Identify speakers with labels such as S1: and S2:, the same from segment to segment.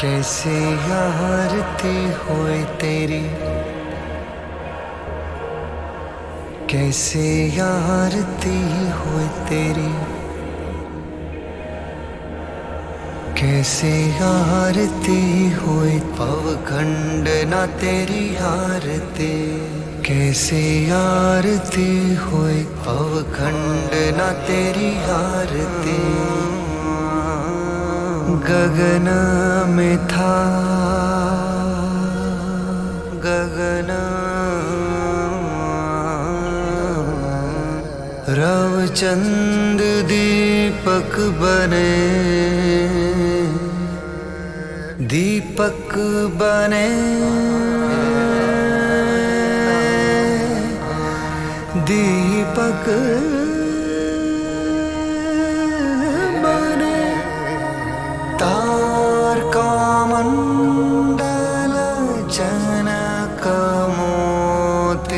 S1: कैसे आरती होए तेरी, कैसे आरती होए तेरी, कैसे आरती होए पवखंड ना तेरी आरती, कैसे आरती होए पवखंड ना तेरी आरती। गगन में था गगन रवचंद दीपक बने, दीपक बने, दीपक बने। तारका मंडल जनक मोती,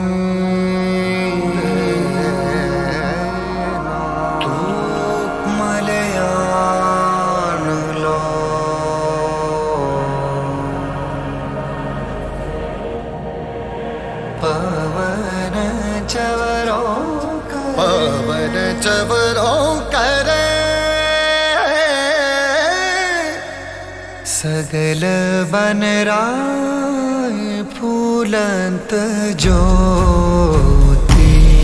S1: पवन चवरों करे सगल बन राय फूलंत ज्योति।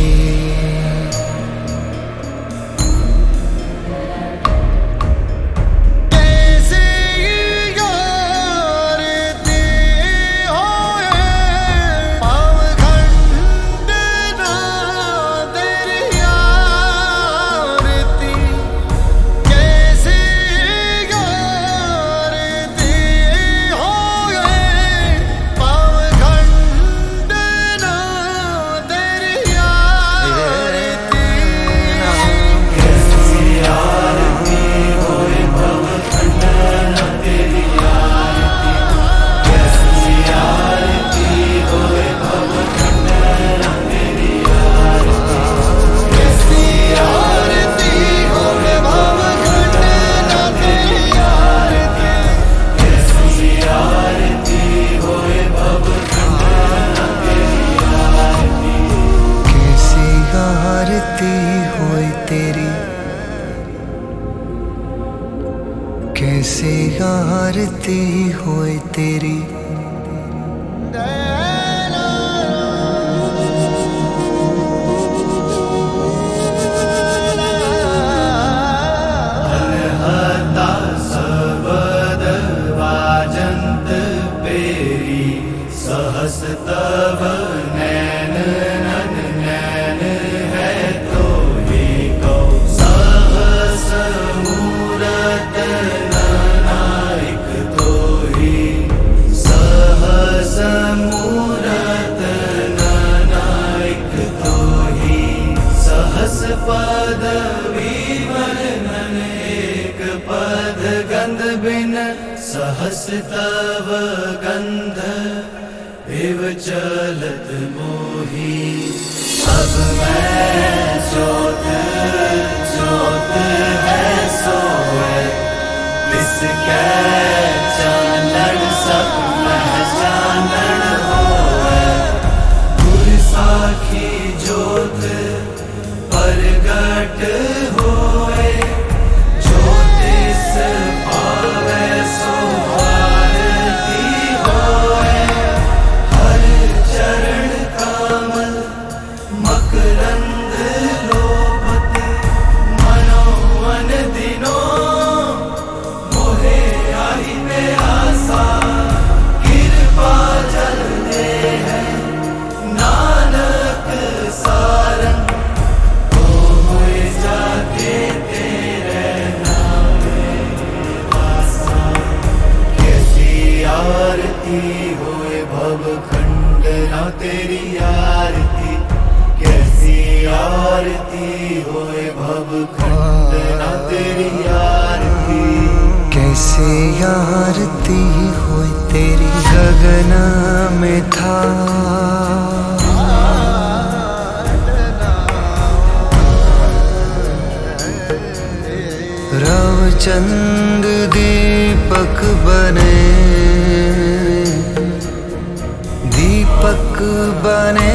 S1: कैसे आरती होए तेरी,
S2: अनहता सबद वाजंत पेरी, सहस तव नैन नन नैन है तो ही कौ। सहस मूरत नानाइक तो ही, सहस मूरत नानाइक तो ही। सहस पद विवर्णन एक पद गंध बिन, सहस तव गंध एव चलत मोही। अब मैं ज्योत ज्योत है सोए, इसके चानन सब पहचानन होए। गुर साखी ज्योत प्रगट होए, ज्योतिष पावे सो आरती होए। हर चरण कमल मकरंद लोभते, मनोवन दिनो मोहे आहि में आसा। कृपा जल दे है नानक सारंग, तो होए जाके तेरे नाम वासा। कैसी आरती होए भवखंड ना तेरी आरती, कैसी आरती होए भवखंड ना तेरी आरती।
S1: कैसे आरती होए तेरी। गगन में था रवचंद दीप दीपक बने, दीपक बने।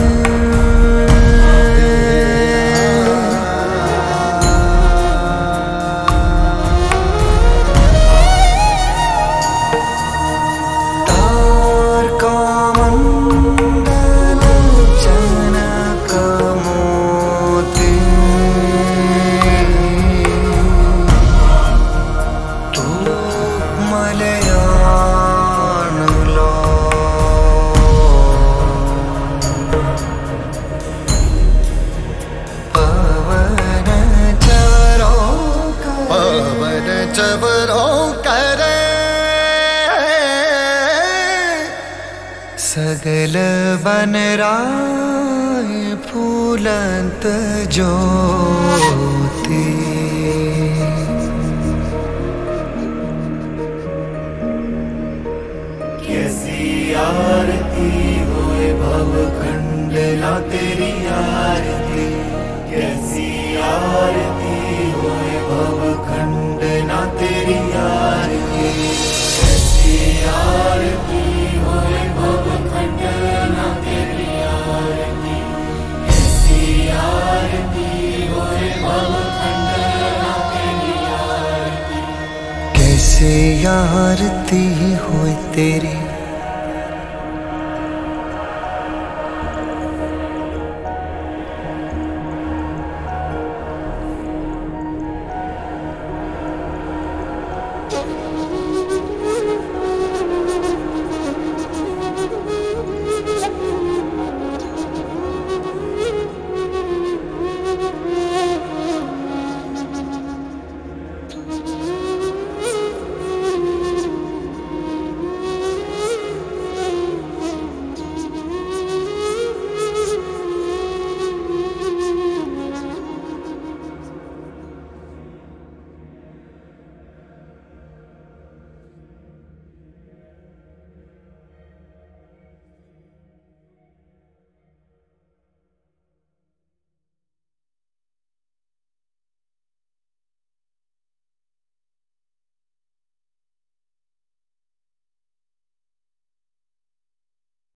S1: तार का मंडल जनक मोती, तू मलयान लो। पवन चवरों करे, सगल बनराय फूलंत ज्योति।
S2: कैसी आरती होए भव खंडना तेरी आरती, कैसी आरती होए भव खंडना तेरी आरती, कैसी आरती होए भव खंडना तेरी आरती, कैसी आरती होए भव खंडना तेरी आरती।
S1: कैसे आरती होए तेरी,